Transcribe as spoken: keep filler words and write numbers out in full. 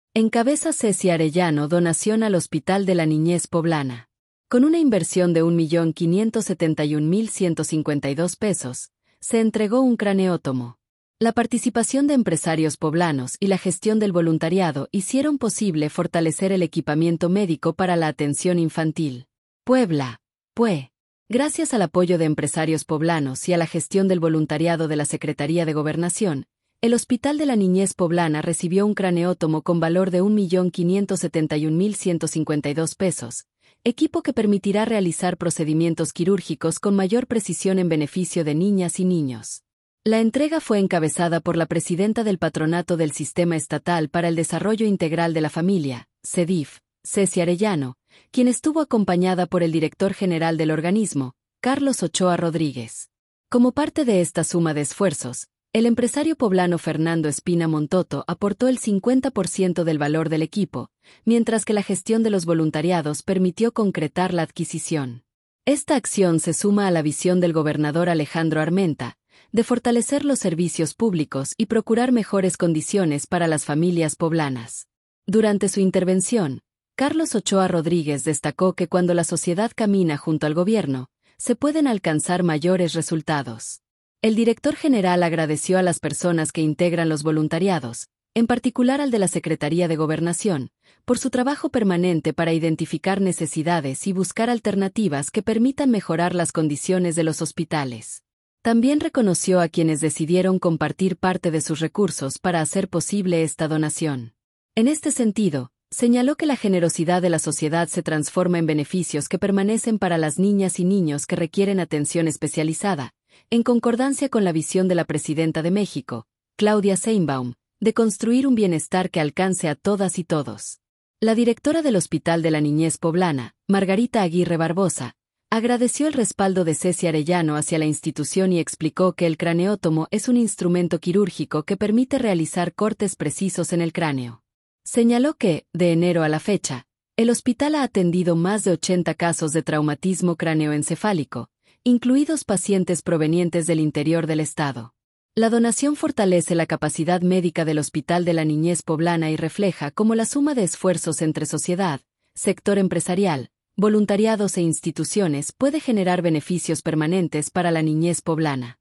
Encabeza Ceci Arellano donación al Hospital de la Niñez Poblana. Con una inversión de un millón quinientos setenta y un mil ciento cincuenta y dos pesos, se entregó un craneótomo. La participación de empresarios poblanos y la gestión del voluntariado hicieron posible fortalecer el equipamiento médico para la atención infantil. Puebla, P U E. Gracias al apoyo de empresarios poblanos y a la gestión del voluntariado de la Secretaría de Gobernación, el Hospital de la Niñez Poblana recibió un craneótomo con valor de un millón quinientos setenta y un mil ciento cincuenta y dos pesos, equipo que permitirá realizar procedimientos quirúrgicos con mayor precisión en beneficio de niñas y niños. La entrega fue encabezada por la presidenta del Patronato del Sistema Estatal para el Desarrollo Integral de la Familia, CEDIF, Ceci Arellano, quien estuvo acompañada por el director general del organismo, Carlos Ochoa Rodríguez. Como parte de esta suma de esfuerzos, el empresario poblano Fernando Espina Montoto aportó el cincuenta por ciento del valor del equipo, mientras que la gestión de los voluntariados permitió concretar la adquisición. Esta acción se suma a la visión del gobernador Alejandro Armenta, de fortalecer los servicios públicos y procurar mejores condiciones para las familias poblanas. Durante su intervención, Carlos Ochoa Rodríguez destacó que cuando la sociedad camina junto al gobierno, se pueden alcanzar mayores resultados. El director general agradeció a las personas que integran los voluntariados, en particular al de la Secretaría de Gobernación, por su trabajo permanente para identificar necesidades y buscar alternativas que permitan mejorar las condiciones de los hospitales. También reconoció a quienes decidieron compartir parte de sus recursos para hacer posible esta donación. En este sentido, señaló que la generosidad de la sociedad se transforma en beneficios que permanecen para las niñas y niños que requieren atención especializada, en concordancia con la visión de la presidenta de México, Claudia Sheinbaum, de construir un bienestar que alcance a todas y todos. La directora del Hospital de la Niñez Poblana, Margarita Aguirre Barbosa, agradeció el respaldo de Ceci Arellano hacia la institución y explicó que el craneótomo es un instrumento quirúrgico que permite realizar cortes precisos en el cráneo. Señaló que, de enero a la fecha, el hospital ha atendido más de ochenta casos de traumatismo cráneoencefálico, incluidos pacientes provenientes del interior del estado. La donación fortalece la capacidad médica del Hospital de la Niñez Poblana y refleja cómo la suma de esfuerzos entre sociedad, sector empresarial, voluntariados e instituciones puede generar beneficios permanentes para la niñez poblana.